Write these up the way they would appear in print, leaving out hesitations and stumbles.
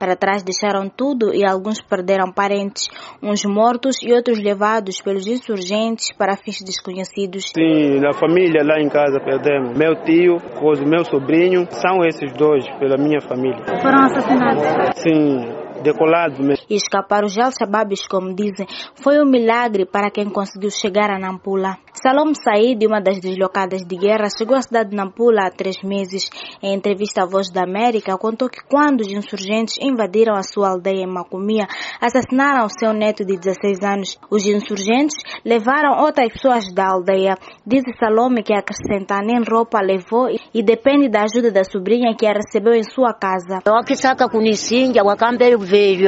Para trás deixaram tudo e alguns perderam parentes, uns mortos e outros levados pelos insurgentes para fins desconhecidos. Sim, na família lá em casa perdemos. Meu tio, o meu sobrinho, são esses dois pela minha família. Foram assassinados? Sim. Decolado mesmo. E escapar os Al-Shabaabis, como dizem, foi um milagre para quem conseguiu chegar a Nampula. Salom Said, uma das deslocadas de guerra, chegou à cidade de Nampula há 3 meses. Em entrevista à Voz da América, contou que quando os insurgentes invadiram a sua aldeia em Macomia, assassinaram seu neto de 16 anos. Os insurgentes levaram outras pessoas da aldeia. Diz Salome que acrescentar nem roupa levou e depende da ajuda da sobrinha que a recebeu em sua casa. Veio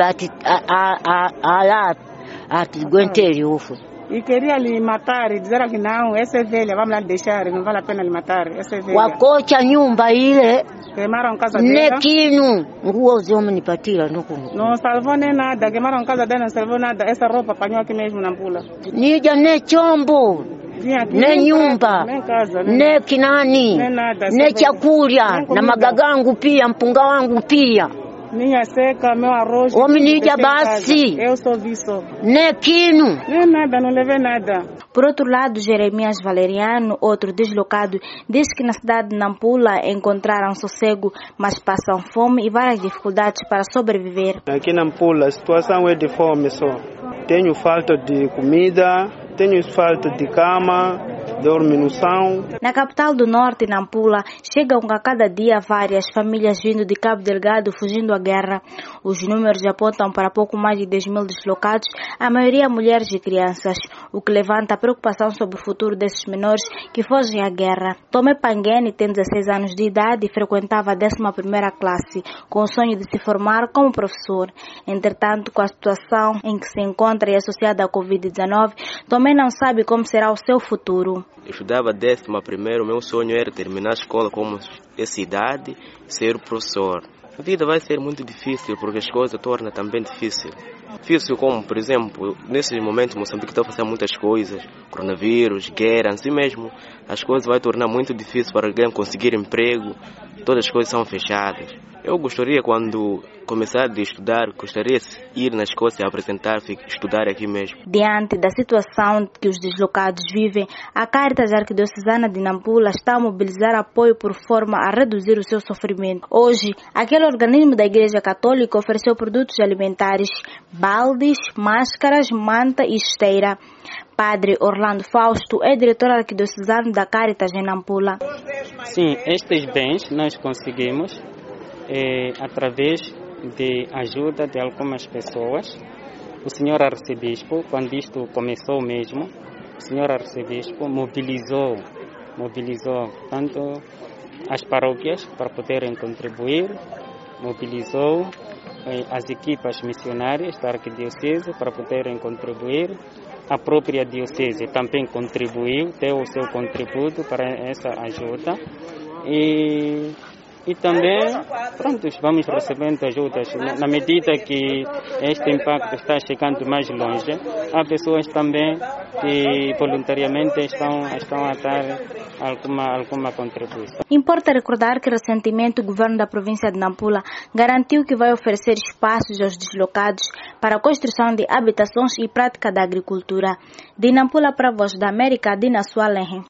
aguentei ufa. E queria lhe matar e dizer que não, essa é velha, vamos lá deixar, não vale a pena lhe matar, essa é velha. Wakocha nyumba ile. Queimaram a casa dela. Nekinu, nguo zomni patira não salvou nem nada, queimaram a casa dela, não salvou nada, essa roupa apanhou aqui mesmo na Nampula. Nija ne chombo. Ne nyumba, ne kinani, ne chakula, na magagangu pia, mpunga wangu pia. Minha seca, meu arroz. Homem basi. Eu só vi só. Nequino. Nem nada, não levei nada. Por outro lado, Jeremias Valeriano, outro deslocado, diz que na cidade de Nampula encontraram sossego, mas passam fome e várias dificuldades para sobreviver. Aqui em Nampula a situação é de fome só. Tenho falta de comida, tenho falta de cama, dorme no chão. Na capital do norte, Nampula, chegam a cada dia várias famílias vindo de Cabo Delgado fugindo à guerra. Os números apontam para pouco mais de 10.000 deslocados, a maioria mulheres e crianças, o que levanta a preocupação sobre o futuro desses menores que fogem à guerra. Tomé Pangueni tem 16 anos de idade e frequentava a 11ª classe, com o sonho de se formar como professor. Entretanto, com a situação em que se encontra e associada à Covid-19, Tomé não sabe como será o seu futuro. Eu estudava 11ª, o meu sonho era terminar a escola como essa idade, ser professor. A vida vai ser muito difícil porque as coisas tornam também difícil. Difícil como, por exemplo, nesse momento Moçambique está fazendo muitas coisas, coronavírus, guerra, assim mesmo. As coisas vão tornar muito difícil para alguém conseguir emprego, todas as coisas são fechadas. Eu gostaria, quando começar a estudar, gostaria de ir na Escócia apresentar, estudar aqui mesmo. Diante da situação que os deslocados vivem, a Caritas Arquidiocesana de Nampula está a mobilizar apoio por forma a reduzir o seu sofrimento. Hoje, aquele organismo da Igreja Católica ofereceu produtos alimentares, baldes, máscaras, manta e esteira. Padre Orlando Fausto é diretor arquidiocesano da Caritas em Nampula. Sim, estes bens nós conseguimos através de ajuda de algumas pessoas. O senhor arcebispo, quando isto começou mesmo, o senhor arcebispo mobilizou tanto as paróquias para poderem contribuir, mobilizou as equipas missionárias da arquidiocese para poderem contribuir, a própria diocese também contribuiu, deu o seu contributo para essa ajuda e também, vamos recebendo ajudas. Na medida que este impacto está chegando mais longe, há pessoas também que voluntariamente estão a dar alguma contribuição. Importa recordar que recentemente o governo da província de Nampula garantiu que vai oferecer espaços aos deslocados para a construção de habitações e prática da agricultura. De Nampula para a Voz da América, Dina Sualenhe.